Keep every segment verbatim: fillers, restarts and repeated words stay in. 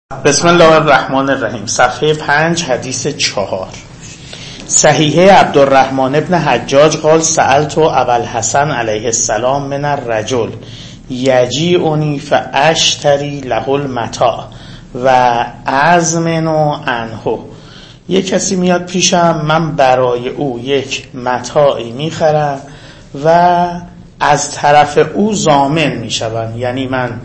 بسم الله الرحمن الرحیم. صفحه پنج، حدیث چهار. صحیحه عبدالرحمن ابن حجاج قال سألت ابوالحسن علیه السلام من الرجل یجیعنی فاشتری له المتاع و ازمن عنه. یک کسی میاد پیشم، من برای او یک متاعی میخرم و از طرف او ضامن میشوم. یعنی من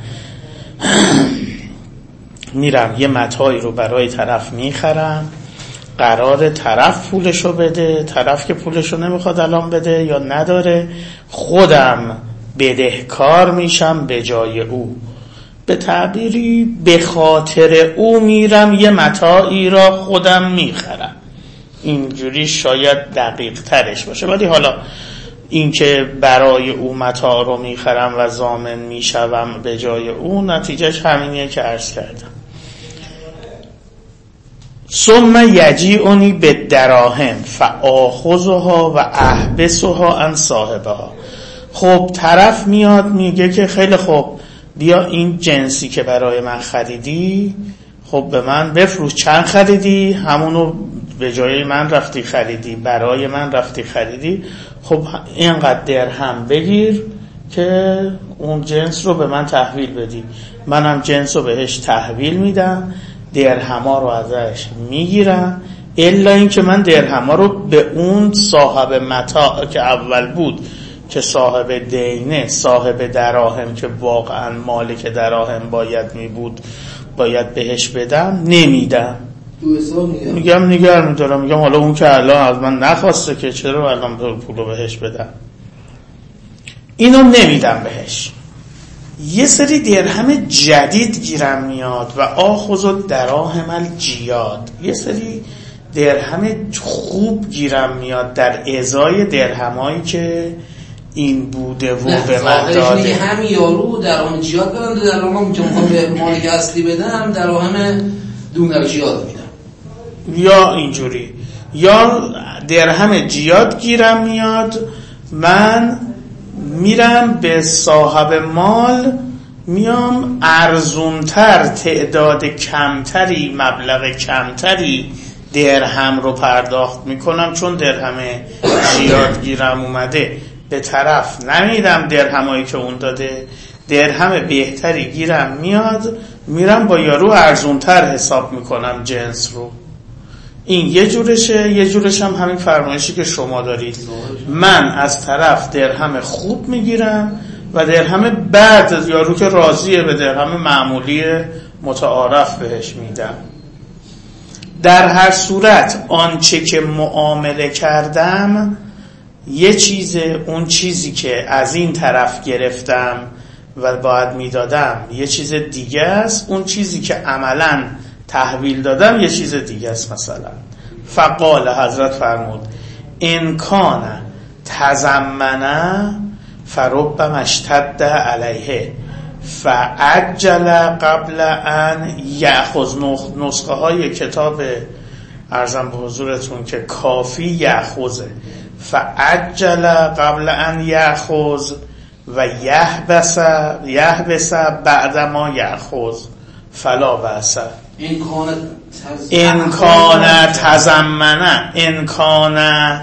میرم یه متاعی رو برای طرف میخرم، قرار طرف پولشو بده، طرف که پولشو نمیخواد الان بده یا نداره، خودم بدهکار میشم به جای او. به تعبیری به خاطر او میرم یه متاعی را خودم میخرم. اینجوری شاید دقیق ترش باشه، ولی حالا این که برای او متاع رو میخرم و ضامن میشوم به جای او، نتیجهش همینیه که عرض کردم. ثم یجیعنی بالدراهم فآخذها و احبسها عن صاحبها. خب طرف میاد میگه که خیلی خوب، بیا این جنسی که برای من خریدی خب به من بفروش. چند خریدی؟ همونو به جای من رفتی خریدی، برای من رفتی خریدی. خب اینقدر درهم بگیر که اون جنس رو به من تحویل بدی. منم جنس رو بهش تحویل میدم، درهما رو ازش میگیرم، الا این که من درهما رو به اون صاحب متاع که اول بود که صاحب دینه، صاحب دراهم که واقعا مالک دراهم باید می بود، باید بهش بدم، نمیدم. میگم نگر میدارم، میگم حالا اون که الان از من نخواسته که چرا الان پولو بهش بدم، اینو نمیدم بهش. یه سری درهم جدید گیرم میاد و آخذ دراهم الجیاد. یه سری درهم خوب گیرم میاد در ازای درهمایی که این بوده و به من داده. همین یارو درهم جیاد بدم، درهم که میخوام به مالک اصلی بدم درهم دونه جیاد میدم، یا اینجوری. یا درهم جیاد گیرم میاد، من میرم به صاحب مال میام ارزونتر، تعداد کمتری، مبلغ کمتری درهم رو پرداخت میکنم، چون درهم جیاد گیرم اومده. به طرف نمیدم درهمایی که اون داده، درهم بهتری گیرم میاد، میرم با یارو ارزونتر حساب میکنم جنس رو. این یه جورشه. یه جورش هم همین فرمایشی که شما دارید، من از طرف درهم خوب میگیرم و درهم بعد یارو که راضیه به درهم معمولی متعارف بهش میدم. در هر صورت آنچه که معامله کردم یه چیزه، اون چیزی که از این طرف گرفتم و باید میدادم یه چیز دیگه است، اون چیزی که عملاً تحویل دادم یه چیز دیگه است. مثلا فقال، حضرت فرمود ان کان تضمن فربما اشتد علیه فعجل قبل ان یأخذ. نسخه های کتاب عرضم به حضورتون که کافی یأخذه، فعجل قبل ان یأخذ و یحبس یحبس بعد ما یأخذ فلا بأس. این کان تضمنه، این کان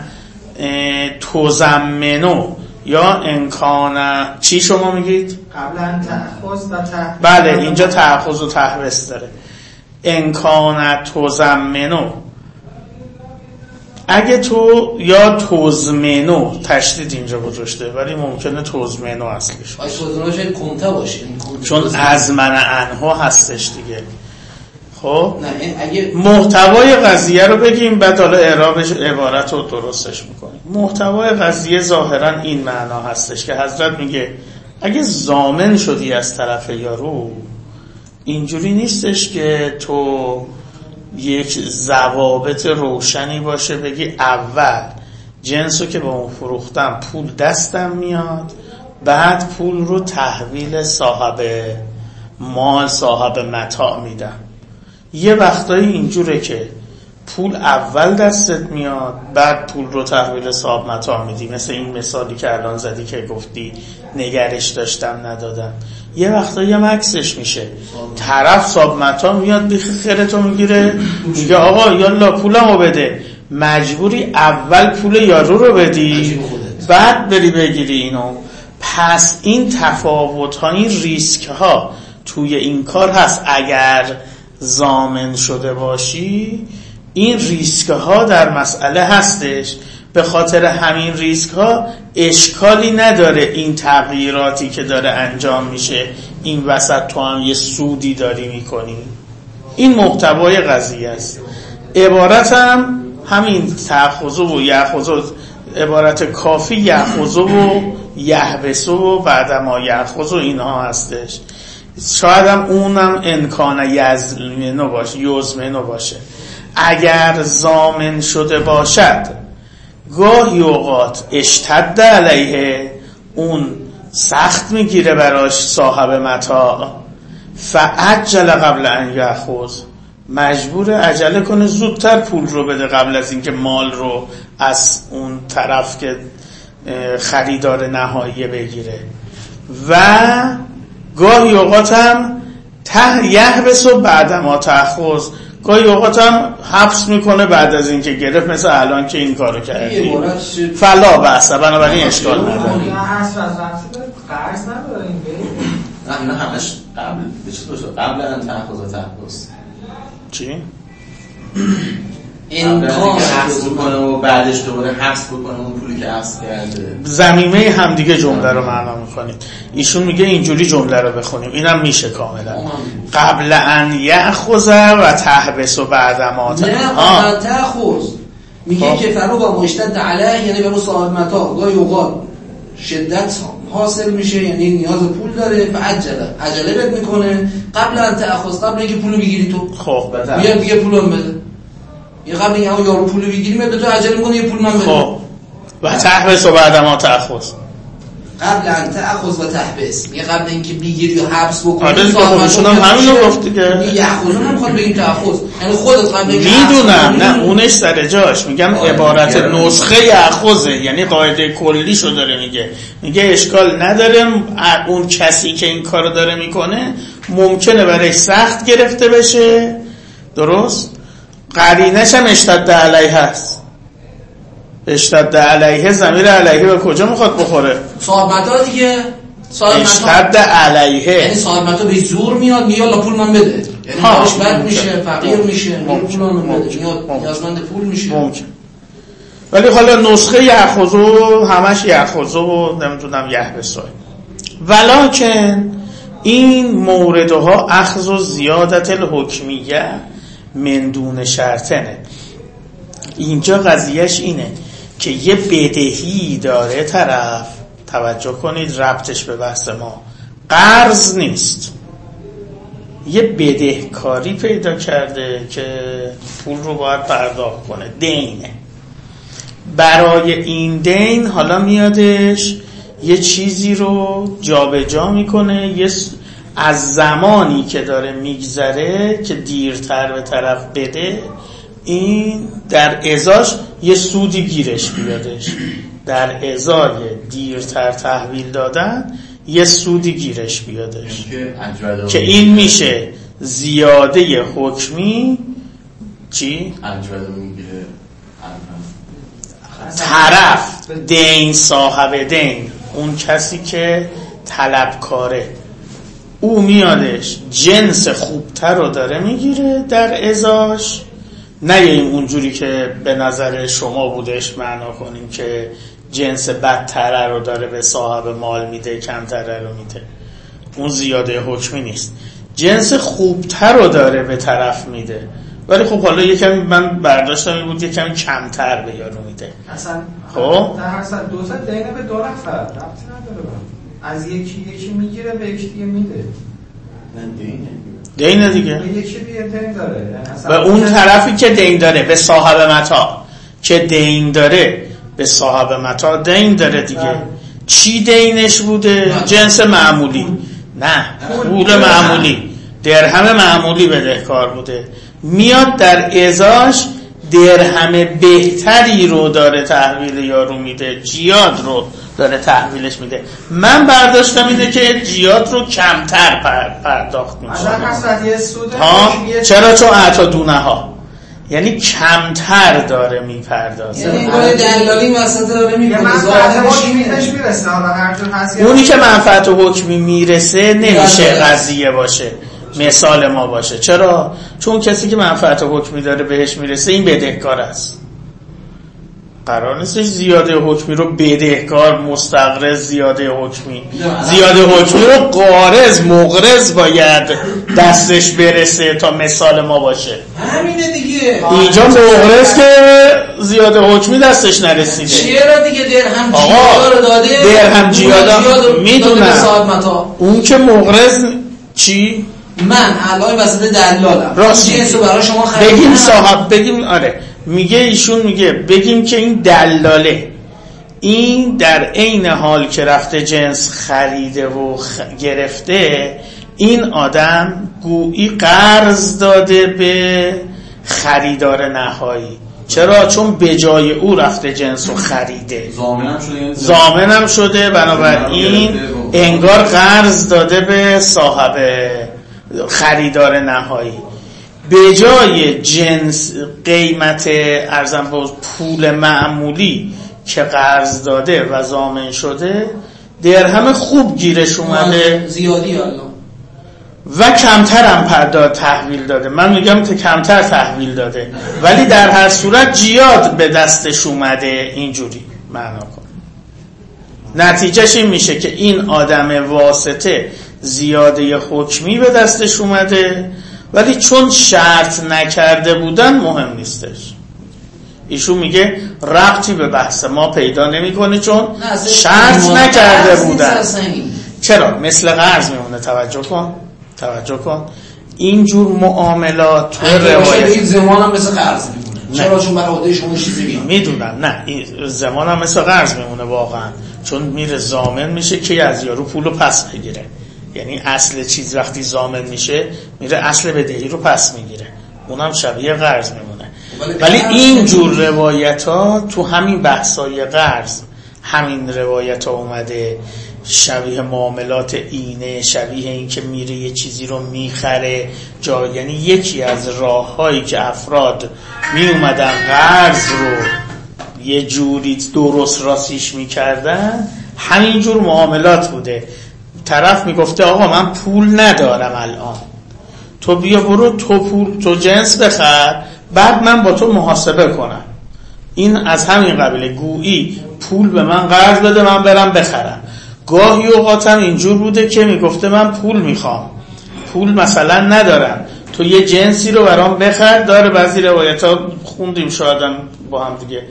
تضمنو، یا این کان چی شما میگید؟ قبلا تأخذ و تحبس. بله، اینجا تأخذ و تحبس داره. این کان تضمنو، اگه تو یا تضمنو تشدید اینجا گذاشته، ولی ممکنه تضمنو اصلیش باشه. تضمنو شاید کنته باشه، چون از من عنه هستش دیگه. خب اگه محتوای قضیه رو بگیم، بعد حالا اعرابش عبارت رو درستش میکنیم. محتوای قضیه ظاهرا این معنا هستش که حضرت میگه اگه ضامن شدی از طرف یارو، اینجوری نیستش که تو یک ضوابط روشنی باشه بگی اول جنسو که به اون فروختم پول دستم میاد، بعد پول رو تحویل صاحب مال، صاحب متاع میدم. یه وقتایی اینجوره که پول اول دستت میاد، بعد پول رو تحویل صاحب متاع میدی. مثل این مثالی که الان زدی که گفتی نگرش داشتم ندادم، یه وقتایی هم عکسش میشه، طرف صاحب متاع میاد بیخ خیرتو میگیره، میگه آقا یالا پولمو بده. مجبوری اول پول یارو رو بدی بعد بری بگیری اینو. پس این تفاوت ها، این ریسک ها توی این کار هست. اگر ضامن شده باشی این ریسک ها در مسئله هستش. به خاطر همین ریسک ها اشکالی نداره این تغییراتی که داره انجام میشه این وسط تو هم یه سودی داری میکنی. این محتوای قضیه است. عبارت هم همین تأخذ و یأخذ، عبارت کافی یأخذ و یحبس و بعدما یأخذ و اینها هستش. شاید هم اونم امکان یزمنو باشه، یزمنو باشه. اگر ضامن شده باشد گاهی اوقات اشتد علیه، اون سخت میگیره براش صاحب متاع، فعجل قبل ان یأخذ، مجبور عجله کنه زودتر پول رو بده قبل از اینکه مال رو از اون طرف که خریدار نهایی بگیره. و گاهی اوقات هم ته یحبس و بعدما تأخذ، گاهی اوقات هم حبس میکنه بعد از اینکه گرفت، مثل الان که این کارو کردی فلا بحثه، بنابراین اشکال نداره. قرض نداره این نه نه همش قبل قبل ان تأخذ و تحبس. چی؟ امکان حبس بکنه و بعدش دوباره حبس بکنه اون پولی که حبس کرده. زمینه همدیگه جمله رو معنا میکنید. ایشون میگه اینجوری جمله رو بخونیم، اینم میشه کاملا. قبل ان یأخذ و تحبس و بعدما نه تأخذ میگه که فرو با مشتد علیه، یعنی برای صاحب متاع گاهی اوقات شدت حاصل میشه، یعنی نیاز پول داره، فعجله عجله بد میکنه قبل ان تأخذ، قبل اینکه پولو بگیری تو. خب میاد دیگه پولم بده، یه قبل اینکه یارو پولو بگیری میاد به تو عجله میکنه یه پول من بده. خب و تحبس و بعدما تأخذ، قبل ان تأخذ و تحبس، میگه قبل اینکه بگیری و حبس بکنی. آره دیگه خودشون هم همینو گفت دیگه. یأخذ نمیخواد بگیم تأخذ، یعنی خودت قبل اینکه میدونم نه اونش سر جاش، میگم عبارت نسخه یأخذه، یعنی قاعده کلیشو داره میگه. میگه اشکال نداره اون کسی که این کارو داره میکنه ممکنه برای سخت گرفته بشه، درست؟ قرینش هم اشتد علیه هست. اشتد علیه ضمیر علیه به کجا میخواد بخوره؟ صاحب متاع دیگه. صاحب اشتد علیه یعنی صاحب متاع به زور میاد میگه لا پول من بده، یعنی کارش بد میشه، فقیر میشه، پول من بده، نیازمند پول میشه. ممکن. ولی حالا نسخه یأخذ و همش یأخذ و نمیدونم یحبس، ولکن این موردها اخذ و زیادت الحکمیه من دون شرطنه. اینجا قضیهش اینه که یه بدهی داره طرف، توجه کنید ربطش به بحث ما قرض نیست، یه بدهکاری پیدا کرده که پول رو باید پرداخت کنه، دینه. برای این دین حالا میادش یه چیزی رو جابجا میکنه، یه از زمانی که داره میگذره که دیرتر به طرف بده، این در ازاش یه سودی گیرش بیادش، در ازای دیرتر تحویل دادن یه سودی گیرش بیادش که این میشه زیاده حکمی. چی؟ طرف دین، صاحب دین، اون کسی که طلبکاره، او میادش جنس خوبتر رو داره میگیره در ازاش، نه این اونجوری که به نظر شما بودش معنا کنیم که جنس بدتره رو داره به صاحب مال میده، کمتره رو میده. اون زیاده حکمی نیست، جنس خوبتر رو داره به طرف میده. ولی خب حالا یه کمی من برداشتم این بود یه کمی کمتر به یارو میده. اصلا خب در هر صد دو صد دینه به دو نفر ربطی نداره، از یکی یکی میگیره به یکی دیگه میده. نه دینه دینه دیگه، به یکی دیگه دین داره، به اون طرفی که دین داره به صاحب متاع که دین داره به صاحب متاع دین داره دیگه. چی دینش بوده؟ جنس معمولی، نه پول معمولی، درهم معمولی بدهکار بوده، میاد در ازاش درهم بهتری رو داره تحویل یارو میده، جیاد رو داره تحویلش میده. من برداشتم میده که جیاد رو کمتر پرداخت میشه. ها چرا؟ چون اعطا دونه ها یعنی کمتر داره میپردازه. یعنی این دلالی وسط داره میکنه. اونی که منفعت حکمی میرسه نمیشه قضیه باشه مثال ما باشه. چرا؟ چون کسی که منفعت حکمی داره بهش میرسه این بدهکار است. قرار نیستش زیاده حکمی رو بدهکار مستقرض زیاده حکمی زیاده حکمی رو قارض مقرض باید دستش برسه تا مثال ما باشه. همینه دیگه. اینجا مقرض که زیاده حکمی دستش نرسیده. چرا دیگه درهم جیادا رو داده؟ درهم جیادا میدونم. اون که مقرض چی؟ من الان وسط دلالم راست جنسو برای شما خریدم. بگیم صاحب بگیم آره میگه ایشون میگه بگیم که این دلاله این در عین حال که رفته جنس خریده و خ... گرفته این آدم گویی قرض داده به خریدار نهایی. چرا؟ چون به جای او رفته جنس رو خریده، ضامنم شده ضامنم شده بنابراین انگار قرض داده به صاحب خریدار نهایی. به جای جنس قیمت ارزم باز پول معمولی که قرض داده و ضامن شده درهم خوب گیرش اومده زیادی الان و کمتر هم پرداخت تحویل داده. من میگم که کمتر تحویل داده ولی در هر صورت جیاد به دستش اومده. اینجوری معنا کن. نتیجهش این میشه که این آدم واسطه زیاده حکمی به دستش اومده ولی چون شرط نکرده بودن مهم نیستش. ایشون میگه ربطی به بحث ما پیدا نمیکنه چون شرط نکرده بودن. چرا؟ مثل قرض میمونه. توجه کن توجه کن اینجور معاملات تو روایت این زمان هم مثل قرض میمونه. چرا؟ چون برای عهده شما چیزی میاد. میدونم نه این زمان هم مثل قرض میمونه واقعا، چون میره ضامن میشه که از یارو پولو پس بگیره. یعنی اصل چیز وقتی ضامن میشه میره اصل بدهی رو پس میگیره، اونم شبیه قرض میمونه. ولی این جور روایت ها تو همین بحثای قرض همین روایت ها اومده، شبیه معاملات اینه، شبیه این که میره یه چیزی رو میخره جا. یعنی یکی از راه هایی که افراد می اومدن قرض رو یه جوری درست راسیش میکردن همین جور معاملات بوده. طرف میگفته آقا من پول ندارم الان، تو بیا برو تو پول تو جنس بخر بعد من با تو محاسبه کنم. این از همین قبیله، گویی پول به من قرض بده من برم بخرم. گاهی اوقاتم اینجور بوده که میگفته من پول میخوام، پول مثلا ندارم، تو یه جنسی رو برام بخر. داره بعضی روایت ها خوندیم شایدم با هم دیگه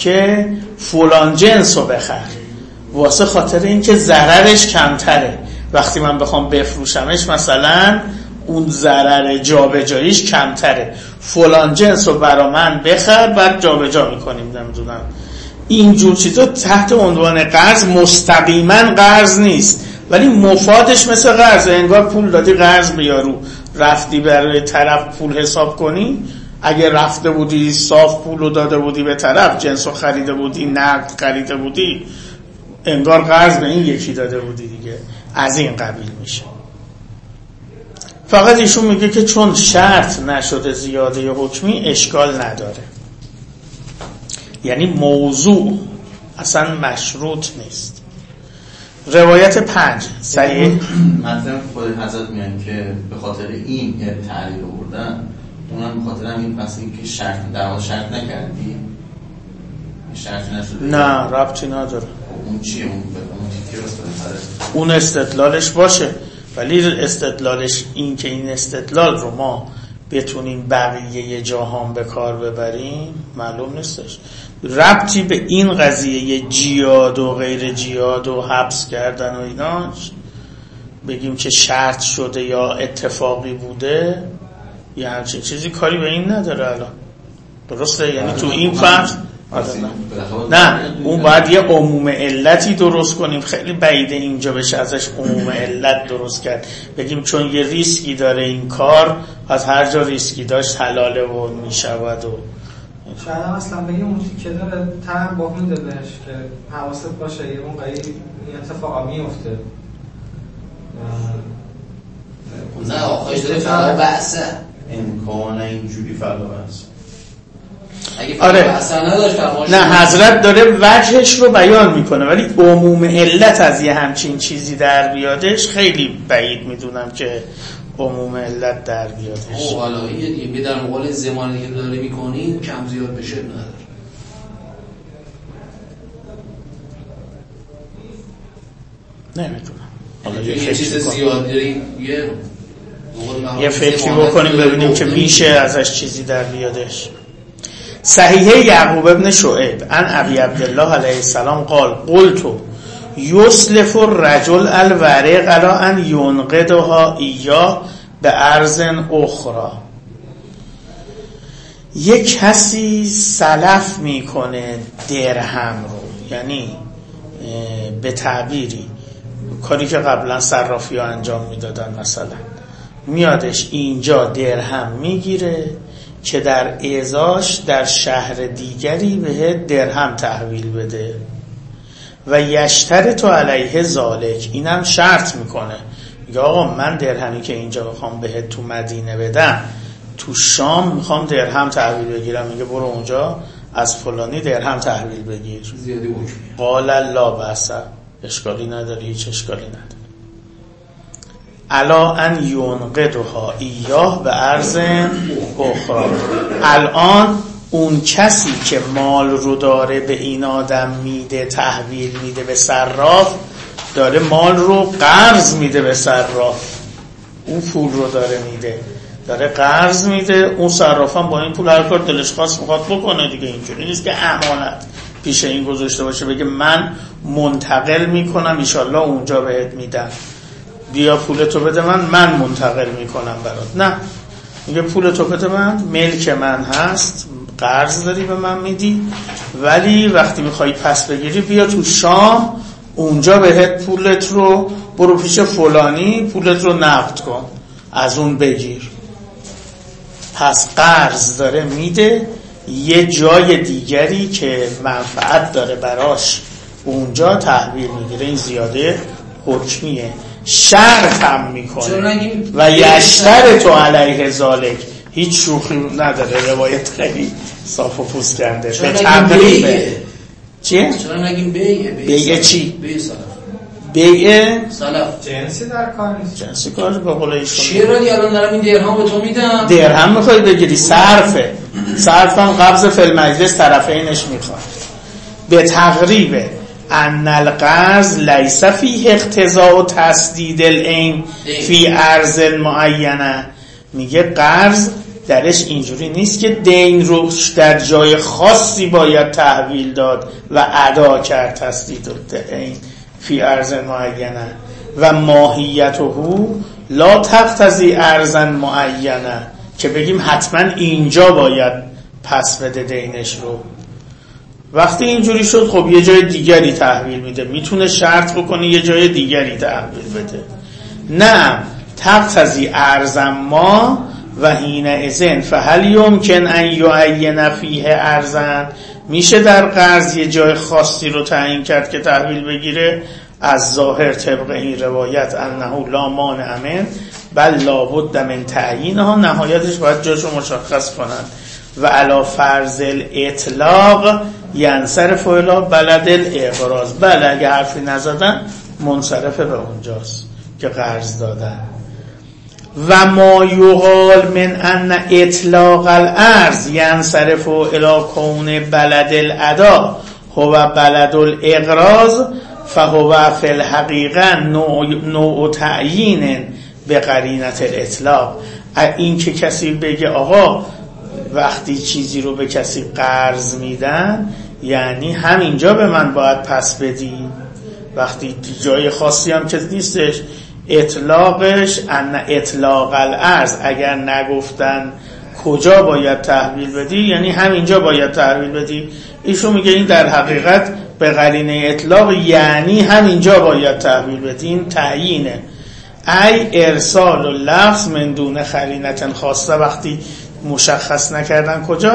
که فلان جنس رو بخر واسه خاطر این که ضررش کمتره، وقتی من بخوام بفروشمش مثلا اون ضرر جابجاییش کمتره، فلان جنس رو برا من بخر بعد جابجا میکنیم. نمیدونم اینجور چیزا تحت عنوان قرض مستقیما قرض نیست ولی مفادش مثل قرض. انگار پول دادی قرض بیارو، رفتی برای طرف پول حساب کنی، اگه رفته بودی صاف پول رو داده بودی به طرف، جنس رو خریده بودی، نقد خریده بودی، انگار قرض به این یکی داده بودی دیگه. از این قبیل میشه. فقط ایشون میگه که چون شرط نشده زیاده حکمی اشکال نداره، یعنی موضوع اصلا مشروط نیست. روایت پنج صحیح مثلا خود حضرت میگن که به خاطر این یه تعلیل آوردن، اونم به خاطر همین مثلا که شرط در واقع شرط نکردی شرط نشده. نه ربطی نداره. اون چیه؟ اون به اون استدلالش باشه ولی استدلالش این که این استدلال رو ما بتونیم بقیه جاهان به کار ببریم معلوم نیستش. ربطی به این قضیه جیاد و غیر جیاد و حبس کردن و ایناش بگیم که شرط شده یا اتفاقی بوده یا همچین چیزی کاری به این نداره الان. درسته؟ یعنی تو این فرض نه اون باید یه عموم علتی درست کنیم. خیلی بعیده اینجا بشه ازش عموم علت درست کرد، بگیم چون یه ریسکی داره این کار از هر جا ریسکی داشت حلاله و میشود و شاید هم اصلا بگیم اون تیکه داره تن با میده بهش که حواست باشه یه موقعی این اتفاقا میفته. نه آخوش داره فلا بحثه امکانه اینجوری فلا بحثه. آره نه حضرت داره وجهش رو بیان میکنه، ولی عموم علت از یه همچین چیزی در بیادش خیلی بعید میدونم که عموم علت در بیادش. او حالا یه دیگه در مقابل زمانی که داره میکنی کم زیاد بشه نداره. نمیدونم حالا یه چیز زیاد داری یه یه فکری بکنیم ببینیم که میشه ازش چیزی در بیادش. صحیحه یعقوب ابن شعیب عن ابی عبدالله علیه السلام قال قلت یسلف الرجل الورق علی ان ینقدها ایاه به ارض اخرى. یک کسی سلف میکنه درهم رو، یعنی به تعبیری کاری که قبلا صرافی ها انجام میدادن، مثلا میادش اینجا درهم میگیره که در ازاش در شهر دیگری به درهم تحویل بده و یشتر تو علیه ذالک، اینم شرط میکنه، میگه آقا من درهمی که اینجا بخوام بهت تو مدینه بدم تو شام میخوام درهم تحویل بگیرم، میگه برو اونجا از فلانی درهم تحویل بگیر. زیادی حکمی قال لا بأس، اشکالی نداره، هیچ اشکالی نداره. الا ان ینقدها ایاه به ارض اخرى. الان اون کسی که مال رو داره به این آدم میده، تحویل میده به صراف، داره مال رو قرض میده به صراف، اون پول رو داره میده، داره قرض میده، اون صراف هم با این پول هر کار دلش خواست میخواد بکنه دیگه. اینجوری نیست که امانت پیش این گذاشته باشه بگه من منتقل میکنم انشالله اونجا بهت میدم، بیا پولتو بده من من منتقل میکنم برات. نه، میگه پولتو بده من، ملک من هست، قرض داری به من میدی، ولی وقتی میخوای پس بگیری بیا تو شام اونجا بهت پولت رو، برو پیش فلانی پولت رو نقد کن از اون بگیر. پس قرض داره میده یه جای دیگری که منفعت داره براش اونجا تحویل میگیره. این زیاده حکمیه. شرط هم میکنه و یشتر تو علیه ذالک، هیچ شوخی نداره، روایت خیلی صاف و پوست کنده. به تقریبه چیه؟ چرا نگیم بیعه؟ بیعه چی؟ بیعه سلف. بیعه سلف جنسی در کار نیست. جنسی کار به قول ایشون. چرا دی الان دارم این درهم به تو میدم؟ درهم میخوای بگیری، صرفه. صرف هم قبض فی المجلس طرفینش میخواد. به تقریبه ان القرض لیس فیه اقتضاء تسدید العین فی ارض معینه. میگه قرض درش اینجوری نیست که دین رو در جای خاصی باید تحویل داد و ادا کرد، تسدید العین فی ارض معینه و ماهیته لا تقتضی ارضا معینه، که بگیم حتما اینجا باید پس بده دینش رو. وقتی اینجوری شد خب یه جای دیگری تحویل میده، میتونه شرط بکنه یه جای دیگری تحویل بده. نه تقتضی ارزم ما و حین اذن فهل یمکن ان یعین فیه ارزن. میشه در قرض یه جای خاصی رو تعیین کرد که تحویل بگیره؟ از ظاهر طبق این روایت انه لا مانع من بل لابد من تعیینها، نهایتش باید جاشو مشخص کنند. و علا فرض الاطلاق ینصرف الی بلد الاقراض. بله اگه حرفی نزدن منصرف به اونجاست که قرض دادن. و ما یقال من ان اطلاق الارض ینصرف الی کون بلد الادا هو بلد الاقراض فهو فی الحقیقه نوع, نوع تعیین به قرینت الاطلاق. این که کسی بگه آقا وقتی چیزی رو به کسی قرض میدن یعنی همینجا به من باید پس بدی، وقتی جای خاصی هم که نیستش. اطلاقش ان اطلاق الارض، اگر نگفتن کجا باید تحویل بدی یعنی همینجا باید تحویل بدی. ایشون میگه این در حقیقت به قرینه اطلاق یعنی همینجا باید تحویل بدی. این تعیینه. ای ارسال و لفظ من دون قرینه خاصه، وقتی مشخص نکردن کجا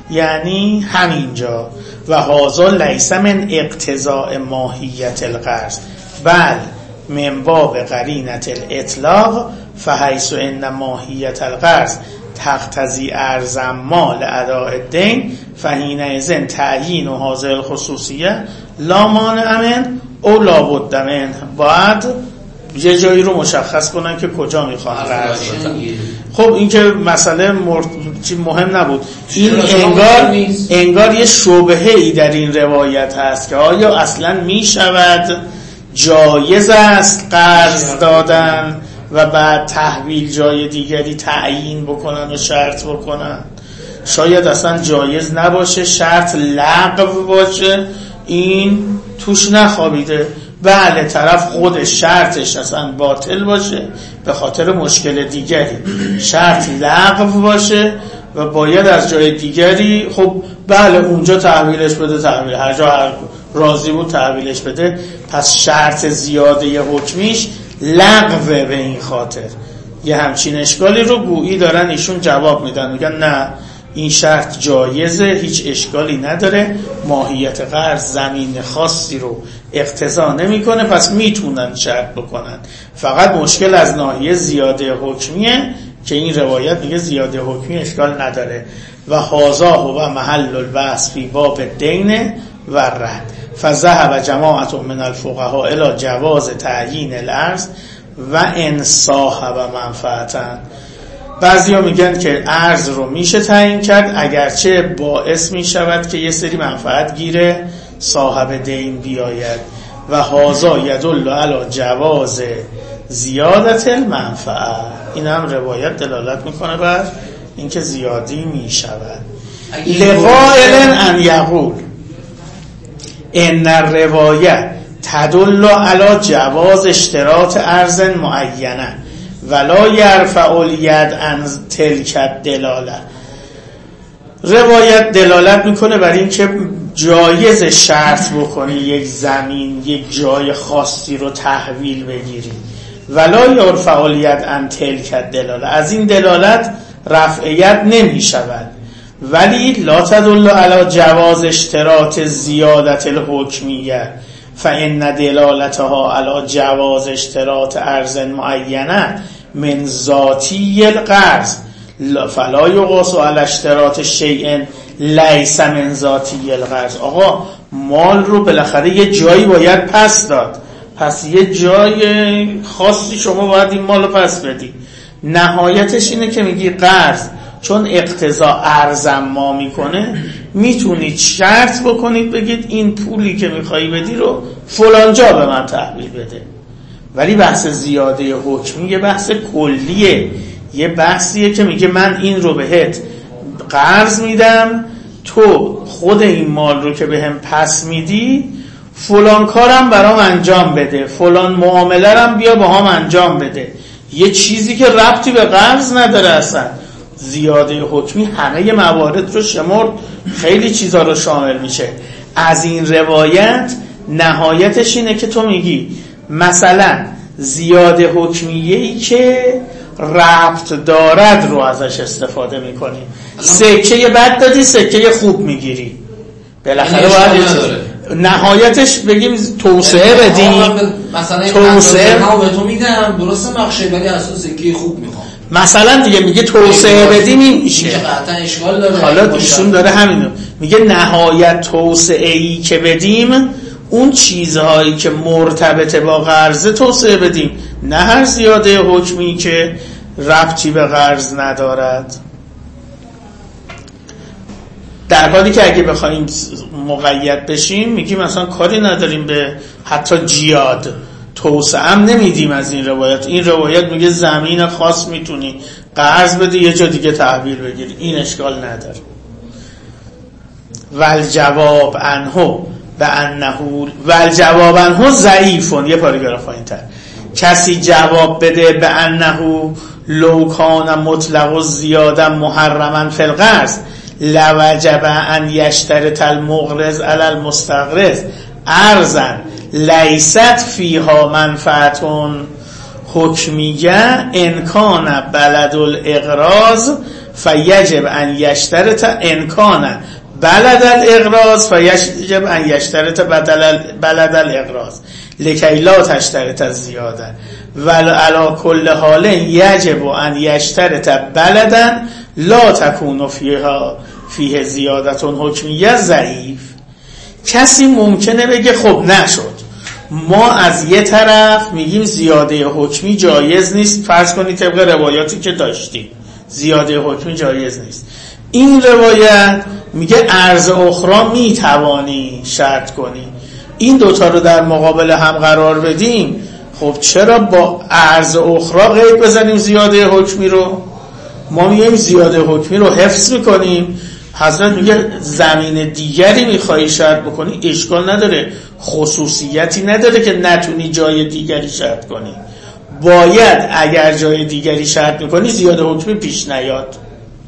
یعنی همینجا. و هذا لیس من اقتضاء ماهیت القرض بل من باب قرینة الاطلاق فحیث ان ماهیت القرض تقتضی ارض مال اداء الدین فحینئذ تعیین هذه الخصوصیه لا مانع منه او لا بد منه. باید یه جایی رو مشخص کنن که کجا میخوان قرض بدن. خب این که مسئله مر... مهم نبود. این انگار انگار یه شبهه ای در این روایت هست که آیا اصلا میشود جایز است قرض دادن و بعد تحویل جای دیگری تعیین بکنن و شرط بکنن؟ شاید اصلا جایز نباشه، شرط لغو باشه، این توش نخوابیده. بله طرف خود شرطش اصلا باطل باشه به خاطر مشکل دیگری، شرط لغو باشه و باید از جای دیگری، خب بله اونجا تحویلش بده، تحویل هر جا هر راضی بود تحویلش بده، پس شرط زیاده حکمیش لغوه. به این خاطر یه همچین اشکالی رو گویی دارن ایشون جواب میدن، میگن نه این شرط جایزه، هیچ اشکالی نداره، ماهیت قرض زمین خاصی رو اقتضا نمیکنه، پس میتونن شرط بکنن. فقط مشکل از ناحیه زیاده حکمیه که این روایت میگه زیاده حکمی اشکال نداره. و هذا و محل البحث فی باب الدین و رهن فذهب جماعت من الفقهاء الی جواز تعیین الارض و ان صاحب منفعتا. بعضیا میگن که ارز رو میشه تعیین کرد اگرچه باعث میشود که یه سری منفعت گیره صاحب دین بیاید. و هذا یدل علی جواز زیادت المنفعه. این هم روایت دلالت میکنه بر اینکه زیادی میشود. لقائل ان یقول ان الروایه تدل علی جواز اشتراط ارز معینه ولا یرفع الید عن تلک الدلاله. روایت دلالت میکنه بر این که جایز شرط بکنی یک زمین یک جای خاصی رو تحویل بگیری، ولا یرفع الید عن تلک الدلاله، از این دلالت رفعیت نمی شود. ولی لا تدل علی جواز اشتراط زیادت الحکمیه فان دلالتها علی جواز اشتراط ارز معینه من ذاتی القرض فلا یقاس علی اشتراط شیء لیس من ذاتی القرض. آقا مال رو بالاخره یه جایی باید پس داد، پس یه جای خاصی شما باید این مال رو پس بدی. نهایتش اینه که میگی قرض چون اقتضا ارزم ما میکنه میتونید شرط بکنید بگید این پولی که میخوایی بدی رو فلان جا به من تحویل بده. ولی بحث زیاده حکمی یه بحث کلیه، یه بحثیه که میگه من این رو بهت قرض میدم، تو خود این مال رو که بهم پس میدی فلان کارم برام انجام بده، فلان معامله رم بیا با هم انجام بده. یه چیزی که ربطی به قرض نداره اصلا. زیاده حکمی همه موارد رو شمرد، خیلی چیزا رو شامل میشه. از این روایت نهایتش اینه که تو میگی مثلا زیاده حکمیه‌ای که ربط دارد رو ازش استفاده میکنی. سکه بد دادی سکه خوب میگیری، بالاخره باید نهایتش بگیم توسعه بدیم. مثلا توسعه ها به تو میدم درسته نقشه ولی اصلا سکه خوب میخوام مثلا دیگه میگه توسعه بدیم این میشه. که قطعا اشکال داره. حالا ایشون داره همینو میگه نهایت توسعه ای که بدیم اون چیزهایی که مرتبط با قرض توسعه بدیم، نه هر زیاده حکمی که ربطی به قرض ندارد. در حالی که اگه بخوایم مقید بشیم میگیم مثلا کاری نداریم به حتی جیاد، توسعه هم نمیدیم از این روایت. این روایت میگه زمین خاص میتونی قرض بدی یه جا دیگه تحویل بگیری، این اشکال نداره. والجواب عنه به انه والجواب عنه ضعیفون. یه پاراگراف اینتر کسی جواب بده به انه لو کان مطلق الزیاده محرما فی القرض لوجب ان یشترط المقرض علی المستقرض ارزا لیست فیها منفعتون حکمیه ان کان بلد الاقراض فیجب ان یشترط انکان بلد الاغراض فیجب ان یشترط بدل بلد الاغراض لکی لا تشترط الزیاده ول علی کل حال یجب ان یشترط بلدا لا تکون فیها فیه زیادت حکمیه ضعیف. کسی ممکنه بگه خب نشد، ما از یه طرف میگیم زیاده حکمی جایز نیست، فرض کنید طبق روایاتی که داشتیم زیاده حکمی جایز نیست، این روایت میگه ارز اخرى میتوانی شرط کنی، این دوتا رو در مقابل هم قرار بدیم، خب چرا با ارز اخرى قید بزنیم زیاده حکمی رو؟ ما میگیم زیاده حکمی رو حفظ میکنیم، حضرت میگه زمین دیگری میخوایی شرط بکنی اشکال نداره، خصوصیتی نداره که نتونی جای دیگری شرط کنی، باید اگر جای دیگری شرط میکنی زیاده حکمی پیش نیاد،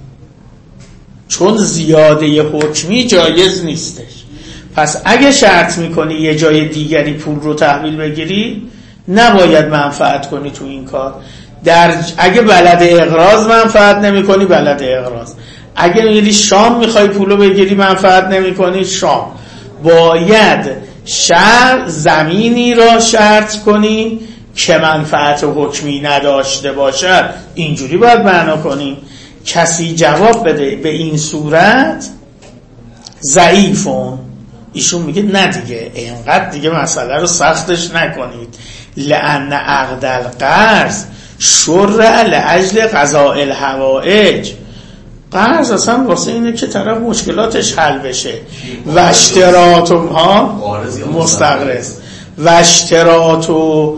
چون زیاده حکمی جایز نیستش. پس اگه شرط میکنی یه جای دیگری پول رو تحویل بگیری نباید منفعت کنی تو این کار. در اگه بلد اقراض منفعت نمی کنی بلد اقراض، اگه میری شام میخوای پولو بگیری منفعت نمی کنی شام، باید شرط زمینی را شرط کنی که منفعت حکمی نداشته باشد، اینجوری باید معنا کنی. کسی جواب بده به این صورت ضعیفون، ایشون میگه نه دیگه اینقدر دیگه مسئله رو سختش نکنید، لأن عقد القرض شرع لأجل قضاء الحوائج، قرض اصلا واسه اینه که طرف مشکلاتش حل بشه، و اشتراط ها مستقرض و اشتراط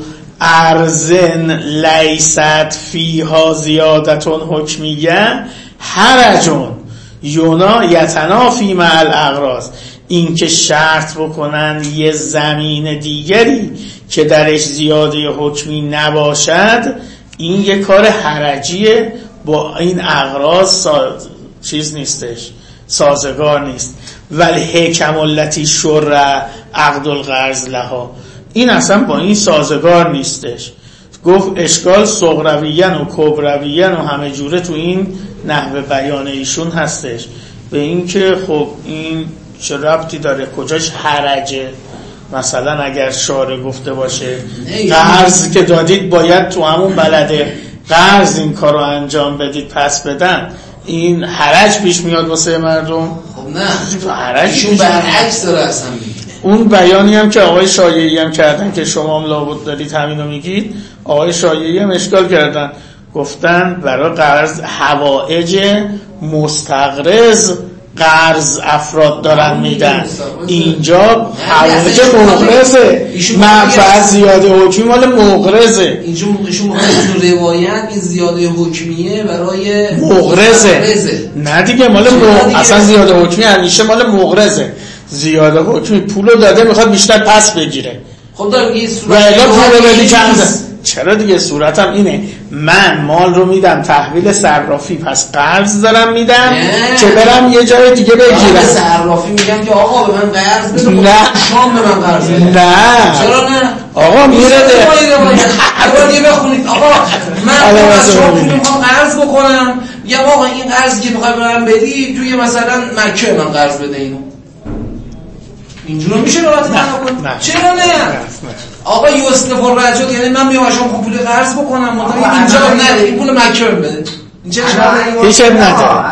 ارزن لیست فیها زیادتون حکمیه حرجون یونا یتنافی مع الاغراض، این که شرط بکنن یه زمین دیگری که درش زیاده حکمی نباشد این یه کار حرجیه، با این اغراض ساز... چیز نیستش، سازگار نیست. ولی حکم التی شرع عقد القرض لها، این اصلا با این سازگار نیستش. گفت اشکال صغرویین و کبرویین و همه جوره تو این نحوه بیان ایشون هستش، به این که خب این چه ربطی داره، کجاش حرجه؟ مثلا اگر شارع گفته باشه قرض که دادید باید تو همون بلده قرض این کار رو انجام بدید پس بدن، این حرج پیش میاد واسه مردم؟ خب نه، حرجشون برعکس داره اصلا. اون بیانی هم که آقای شایعی هم کردن که شما هم لابد دارید همینو میگید، آقای شایعی هم اشکال کردن، گفتن برای قرض حوائج مستقرض قرض افراد دارن میدن، اینجا حوائج مقرضه، منفعت زیاده حکمی مال مقرضه، اینجا ایشون مخاطب روایت این زیاده حکمیه برای مقرضه، نه دیگه مال مق... اصلا زیاده حکمی همیشه مال مقرضه، زیاده حکمی پولو داده میخواد بیشتر پس بگیره، خب دارم یه صورت و الا پولو بدی چند چرا دیگه صورتم اینه، من مال رو میدم تحویل صرافی پس قرض دارم میدم که برم یه جای دیگه بگیرم. صرافی میگم که آقا به من قرض بده، نه شام به من قرض بده، نه چرا نه آقا میره ده اول دیگه بخونید آقا من از شما پول میخوام قرض بکنم، میگم آقا این قرض که میخوای به من بدی توی مثلا مکه من قرض بده، اینو اینجوری میشه راحت معنا کن؟ چرا نه؟ آقا یوسف الرجل، یعنی من میام شما پول قرض بکنم مثلا اینجا نده، این پول مکه بده، این چه هیچ عیبی نداره،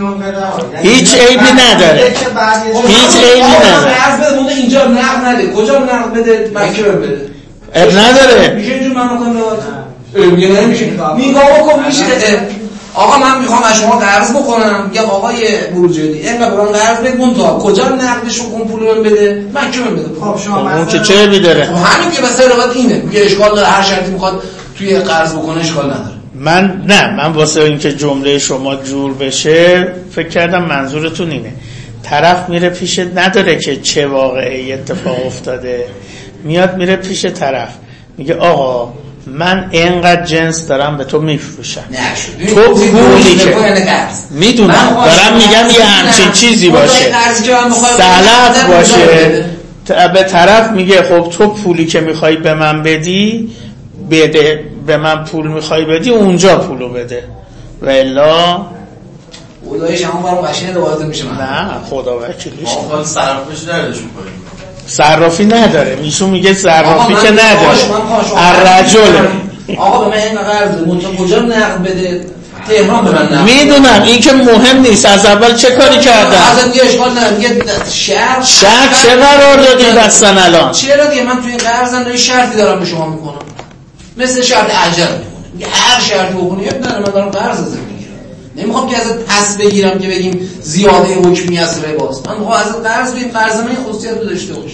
هیچ عیبی نداره، هیچ عیبی نداره، قرض بده مونده اینجا نقد نده، کجا نقد بده؟ مکه بده، عیب نداره، میشه اینجوری معنا کن راحت؟ میگه نمیشه، میگم آقا میشه آقا من میخوام از شما قرض بکنم، میگم آقای بروجردی اینقدر برام قرض بده، مونتا کجا نقدشو کن پولو بده؟ من که بده. خب شما اون که چه میداره؟ خب همین که مثلا روایت اینه، میگه اشکال داره هر شرطی میخواد توی قرض بکنه اشکال نداره. من نه، من واسه اینکه جمله شما جور بشه فکر کردم منظورتون اینه، طرف میره پیش نداره که چه واقعی اتفاق افتاده، میاد میره پیش طرف میگه آقا من اینقدر جنس دارم به تو میفروشم، تو پولی که میدونم دارم میگم یه همچین چیزی باشه سلف باشه، به طرف میگه خب تو پولی که میخوای به من بدی بده، به من پول میخوای بدی اونجا پولو بده و الا خدایش همون برام قشنگ روایت میشه. من نه خدا وکیلیش آقا صرافش دردش میکنیم صرافی نداره، ایشون میگه صرافی که نداره الرجل. آقا به من این قرض منتها کجا نقد بده؟ تهران به من نقد. میدونم این که مهم نیست، از اول چه کاری کردن؟ ازت میگه اشکال نداره، میگه شرط شرط چه قرار دادی بستن الان؟ چرا دیگه من توی این قرضم یه شرطی دارم به شما میکنم، مثل شرط اجل میکنه، هر شرطی بکنی اب نداره، من دارم قرض ازت میگیرم، نمیخوام که ازت پس بگیرم که بگیم زیاده حکمی از رباست. من میخوام ازت قرض بگیرم، قرض من این خصوصیت رو داشته باشه.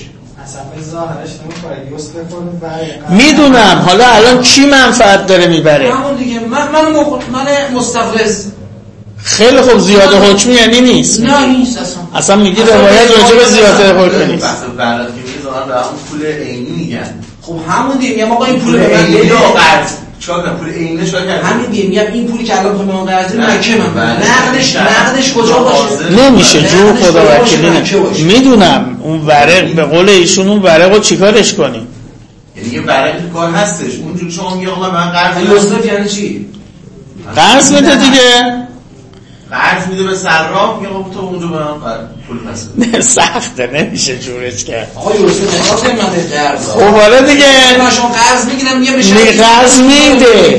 میدونم. حالا الان کی منفعت داره میبره؟ همون دیگه من من من مستفرز. خیلی خوب، زیاده حکمی یعنی نیست؟ نه نیست اصلا. اصلا میگی روایت راجع به زیاده حکمی نیست. بحث بلد که میذارن به همون پول عینی میگن. خب همون دیگه میگم آقا این پول به من عینی بده. قرض چیکار کنم؟ پول عینی چیکار کنم؟ همین دیگه میگم این پولی که الان به من قرض میدی مکه من نقدش نقدش کجا باشه؟ نمیشه جو خدا وکیلی نمیشه. میدونم اون ورق به قول ایشون اون ورقو چیکارش کنیم؟ یعنی یه ورقی تو کار هستش، اونجوری شما میگی آقا من قرض یوسف یعنی چی؟ قرض میده دیگه. قرض میده به صراف، میگه آقا تو اونجا به من پول پس سخته، نمیشه جورش کرد. آقا یوسف نخواسته من قرض. خب حالا دیگه من شما قرض میگیرم میگه بشه قرض میده.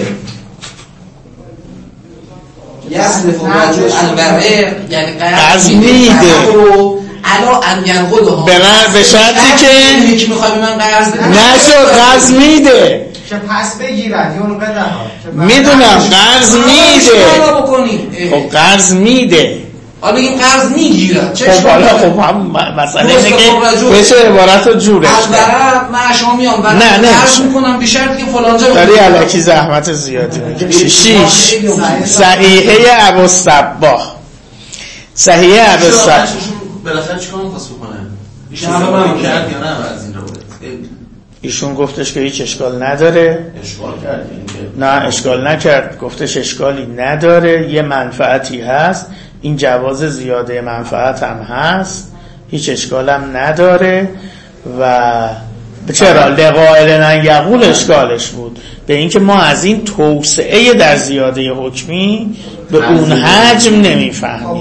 یصرف الرجل البرع یعنی قرض میده. علا ان ينقضها به من به شرطی که یکی میخواد به من قرض بده نشد قرض میده که پس بگیرد یا اون قدر میدونم قرض میده. خب قرض میده. حالا این قرض میگیرد چه خب حالا خب هم مثلا اینه که بشه عبارت رو جورش البرع من شما میام نه نه قرض میکنم به شرطی که فلان جا داری الکی زحمت زیادی میکشی. شیش صحیحه ابوالصباح. صحیحه ابوالصباح بالاخره چیکار می‌خواست بکنه؟ ایشون هم کرد یا نه از این روایت؟ ایشون گفتش که هیچ اشکال نداره. اشکال کرد نه اشکال نکرد، گفتش اشکالی نداره، یه منفعتی هست، این جواز زیاده منفعت هم هست، هیچ اشکال هم نداره. و چرا لقائل ان یقول اشکالش بود به اینکه ما از این توسعه در زیاده حکمی به اون حجم نمیفهمیم.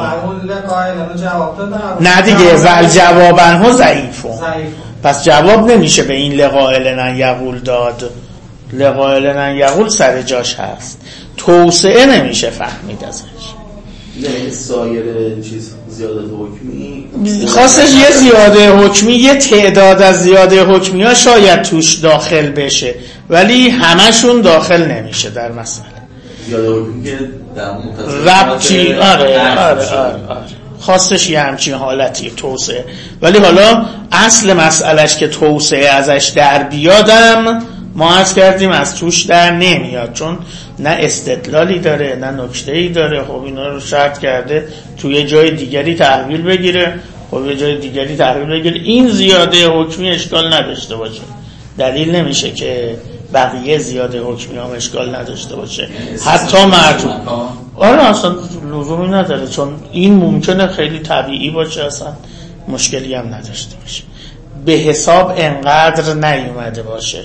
نه دیگه ول جوابنها ضعیفه، پس جواب نمیشه به این لقائل ان یقول داد. لقائل ان یقول سر جاش هست، توسعه نمیشه فهمید ازش. نه سایر چیز زیادت حکمی خواستش یه زیاده حکمی، یه تعداد از زیاده حکمی ها شاید توش داخل بشه ولی همشون داخل نمیشه در مسئله زیاده حکمی که در ربطی. آره آره آره, آره. خواستش یه همچین حالتی توسعه، ولی حالا اصل مسئلهش که توسعه ازش در بیادم ما عرض کردیم از توش در نمیاد، چون نه استدلالی داره نه نکته‌ای داره. خب اینا رو شرط کرده توی جای دیگری تحویل بگیره، خب یه جای دیگری تحویل بگیره، این زیاده حکمی اشکال نداشته باشه. دلیل نمیشه که بقیه زیاده حکمی هم اشکال نداشته باشه، حتی مرجوع. آره اصلا لزومی نداره، چون این ممکنه خیلی طبیعی باشه، اصلا مشکلی هم نداشته باشه، به حساب انقدر نیومده باشه.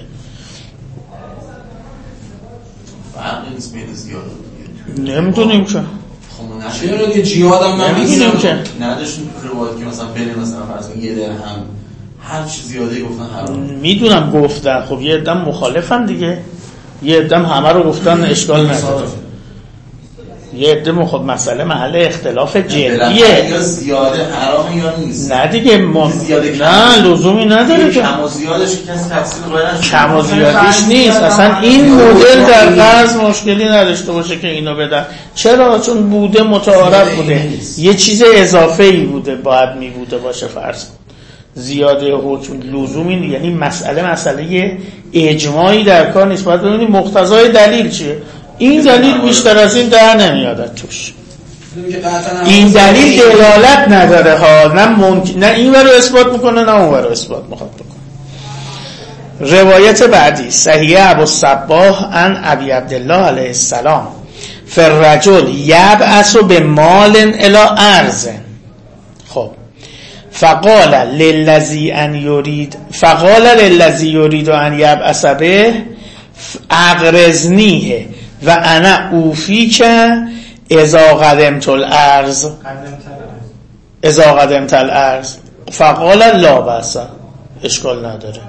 نمیدونیم که چرا دیگه جهاد هم نمیدونیم که نداشتیم روایت که مثلا بین مثلا فرض کن یه درهم هر چیز زیاده گفتن حرام. میدونم گفتن، خب یه عده‌ام مخالفن دیگه، یه عده‌ام همه رو گفتن اشکال نداره، یه عده مخالف. مسئله محل اختلاف جدیه، یا زیاده حرام یا نیست. نه دیگه ما نه لزومی نداره که کم و زیادش کسی تفصیل قرار کم و زیادش نیست. اصلا این مدل در قرض مشکلی نداشته باشه که اینو بدن. چرا؟ چون بوده متعارف بوده، یه چیز اضافه‌ای بوده باید می بوده باشه. فرض زیاده حکم لزومی، یعنی مسئله مسئله اجماعی در کار نیست، باید ببینیم مقتضای دلیل چیه. این دلیل بیشتر از این در نمیاد توش، این دلیل دلالت نداره ها، نه ممکن نه این ورو اثبات میکنه نه اون ورو اثبات میخواد بکنه. روایت بعدی صحیح ابوالصباح عن ابی عبدالله علیه السلام فالرجل یبعث بمال الی ارض. خب فقال للذی ان یرید فقال للذی یرید ان یبعث به اقرضنیه و انا اوفیک اذا قدمت الارض اذا قدمت الارض فقال لا بأس، اشکال نداره.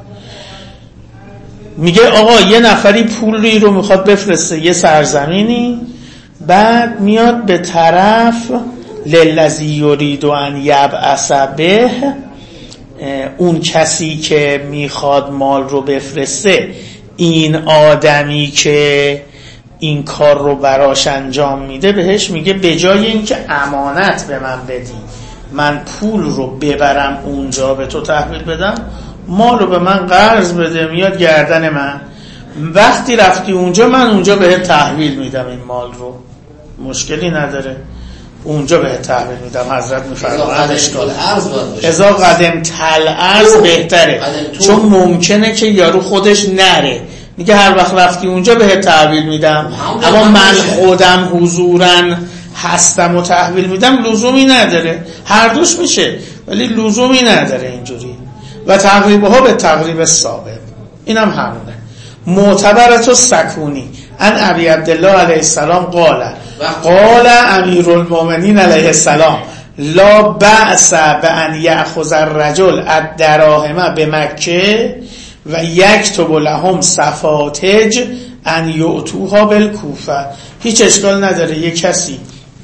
میگه آقا یه نفری پولی رو میخواد بفرسته یه سرزمینی، بعد میاد به طرف للذی یرید ان یبعث به، اون کسی که میخواد مال رو بفرسته، این آدمی که این کار رو براش انجام میده بهش میگه به جای اینکه امانت به من بدی من پول رو ببرم اونجا به تو تحویل بدم، مال رو به من قرض بده میاد گردن من، وقتی رفتی اونجا من اونجا بهت تحویل میدم این مال رو، مشکلی نداره، اونجا بهت تحویل میدم. حضرت میفرمایند اشکال اذا قدم تل ارض بهتره، چون ممکنه که یارو خودش نره، میگه هر وقت رفتی اونجا بهت تحویل میدم، اما من خودم حضوراً هستم و تحویل میدم لزومی نداره، هر دوش میشه ولی لزومی نداره اینجوری. و تقریبه ها به تقریب ثابت، اینم همونه. معتبرت و سکونی ان ابی عبدالله علیه السلام قال قال امیر المؤمنین علیه السلام لا بأس بأن یأخذ الرجل الدراهم بمکه و یکتب لهم صفاتج ان یؤتوها بالکوفه. هیچ اشکال نداره یک کسی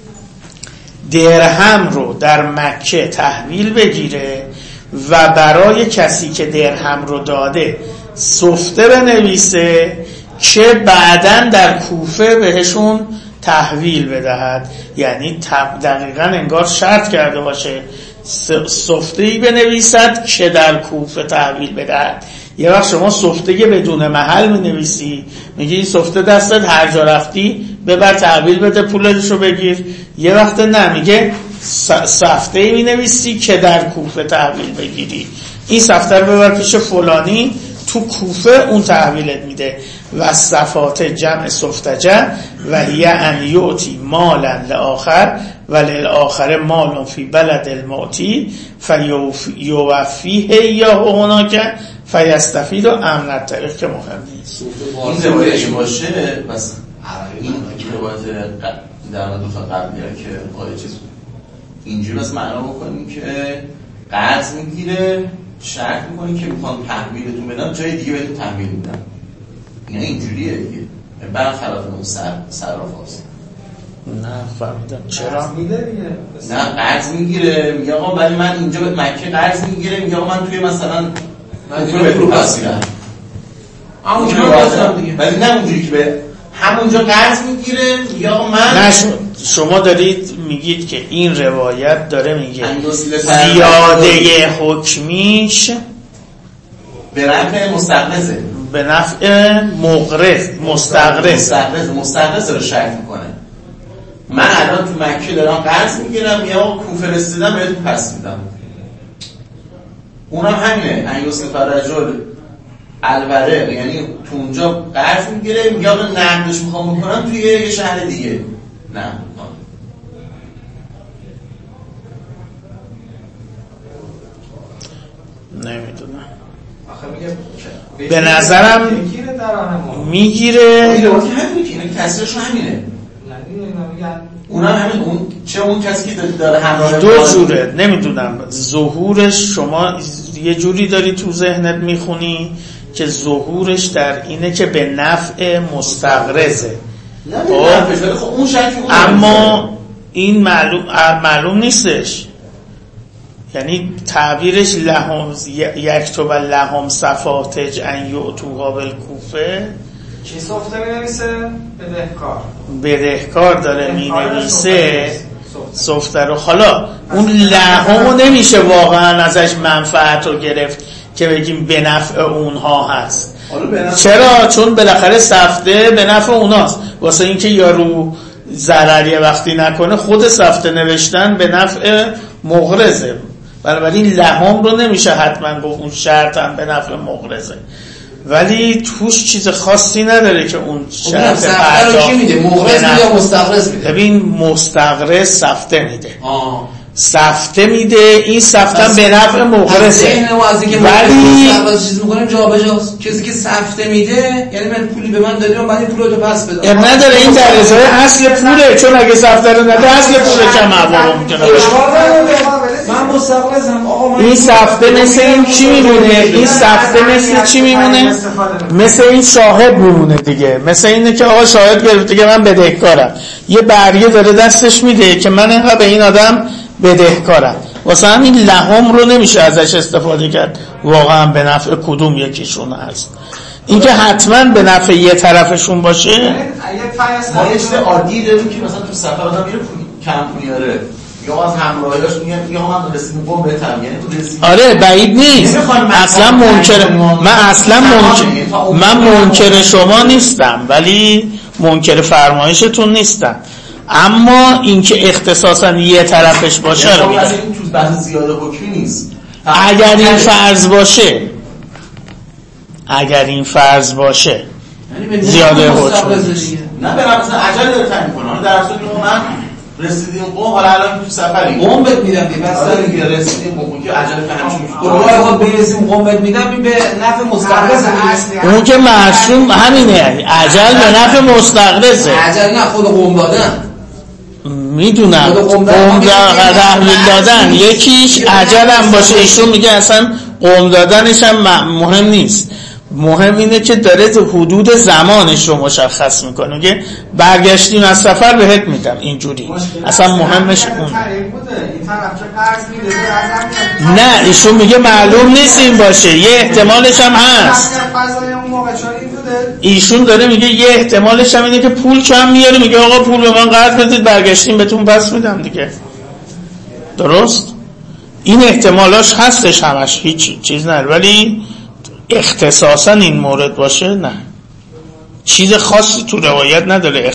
درهم رو در مکه تحویل بگیره و برای کسی که درهم رو داده سفته بنویسه که بعداً در کوفه بهشون تحویل بدهد، یعنی دقیقاً انگار شرط کرده باشه سفته‌ای بنویسد که در کوفه تحویل بدهد. یه وقت شما سفته بدون محل می‌نویسی، میگی این سفته دستت هر جا رفتی ببر تحویل بده پولشو بگیر، یه وقت نه میگه سفته می‌نویسی که در کوفه تحویل بگیری، این سفته رو ببر پیش فلانی تو کوفه اون تحویلت میده. و صفات جمع سفتجه و هی ان یعطی مالا لآخر و للآخر مال فی بلد المعطی فیوفیه یا هناک فیستفید و امنت طریق که مهم نیست. این روایتی باشه بس این روایت در دو تا قبلیه که آیه چیز اینجور بس معنا بکنیم که قرض میگیره شرط میکنی که میخوان تحویلتون بدن جای دیگه بهتون تحویل میدن، یعنی اینجوریه دیگه برخلاف اون سر صراف هست. نه فهمیدم چرا نه قرض میگیره میگه آقا ولی من اینجا به مکه قرض میگیره میگه آقا من توی مثلا من توی رو پاسیدم ولی نه اونجوری که به همونجا قرض میگیره میگه آقا من نه شما دارید میگید که این روایت داره میگه زیاده حکمیش به نفع مستقرزه، به نفع مقرض مستقرض مستقرض مستقرض رو شرط میکنه. من الان تو مکه دارم قرض میگیرم یا کوفه رسیدم بهتون پس میدم، اونم همینه ان یوسف رجل الورق، یعنی تو اونجا قرض میگیره میگه آقا نقدش میخوام بکنم توی یه شهر دیگه نه نمیدونم به نظرم میگیره همینه کسرش همینه اونم همین اون چه اون کسی که داره همراه دو جوره نمیدونم ظهورش شما یه جوری داری تو ذهنت میخونی که ظهورش در اینه که به نفع مستقرزه خب اون شرطی اما این معلوم معلوم نیستش، یعنی تعبیرش لهم یکتب لهم صفاتج ان یؤتوها بالکوفه چی سفته می نویسه؟ بدهکار بدهکار داره می نویسه سفته رو. حالا اون لهمو نمیشه واقعا ازش منفعت رو گرفت که بگیم به نفع اونها هست. چرا؟ چون بالاخره سفته به نفع اوناست، واسه اینکه یارو ضرری وقتی نکنه خود سفته نوشتن به نفع مقرضه، بنابراین لهم رو نمیشه حتما گفت اون شرط هم به نفع مقرضه. ولی توش چیز خاصی نداره که اون شرط سفته رو کی میده؟ مقرض میده یا مستقرض میده؟ ببین مستقرض سفته میده. آه. سفته میده، این سفتم به نفع مقرضه. ولی چیز میکنیم جابجاست. کسی که سفته میده یعنی من پولی به من دادی و بعد این پولو تو پس بده. اب نداره، این در ازای اصل پوله، چون اگه سفته رو نده اصل پوله کم عوام میکنه. من مستقرضم آقا. این سفته مثل این چی میمونه؟ این سفته مثل چی میمونه؟ مثل این شاهد میمونه دیگه. مثل اینه که آقا شاهد گرفته که من بدهکارم، یه برگه داره دستش میده که من اینقدر به این آدم بدهکارم. واسه همین لحم رو نمیشه ازش استفاده کرد واقعا به نفع کدوم یکیشون هست. اینکه حتما به نفع یه طرفشون باشه. ما یه چیز عادی داریم که مثلا تو سفر آدم میره کم میاره یا از همراهیاش میگن یا من رسیدم قوم بهترم، یعنی تو رسیدم. آره بعید نیست، اصلا منکر من اصلا منکر من منکر شما نیستم ولی منکر فرمایشتون نیستم، اما اینکه اختصاصا یه طرفش باشه رو میگم. این تو بحث زیاده حکمی نیست. اگر این فرض باشه اگر این فرض باشه زیاده حکمی نه به مثلا عجله داره تعیین کنه. در اصل من رسیدیم قوم، حالا الان تو سفری قوم بهت میدم دیگه، بس دیگه رسیدیم قوم که عجله فهمش میشه. قرار ها برسیم قوم بهت میدم، این به نفع مستقرضه. اون که معصوم همینه، عجل به نفع مستقرضه. عجل نه خود قوم دادن میدونم، قوم تحویل دادن یکیش عجل هم باشه. ایشون میگه اصلا قوم دادنش هم مهم نیست، مهم اینه که داره حدود زمانش رو مشخص میکنه. میگه برگشتیم از سفر بهت میدم اینجوری، اصلا مهمش اون نه. ایشون میگه معلوم نیست این باشه، یه احتمالش هم هست. ایشون داره میگه یه احتمالش هم اینه که پول کم میاره، میگه آقا پول به من قرض بدید برگشتیم بهتون پس میدم دیگه. درست؟ این احتمالاش هستش همش، هیچ چیز نه، ولی اختصاصا این مورد باشه نه، چیز خاصی تو روایت نداره.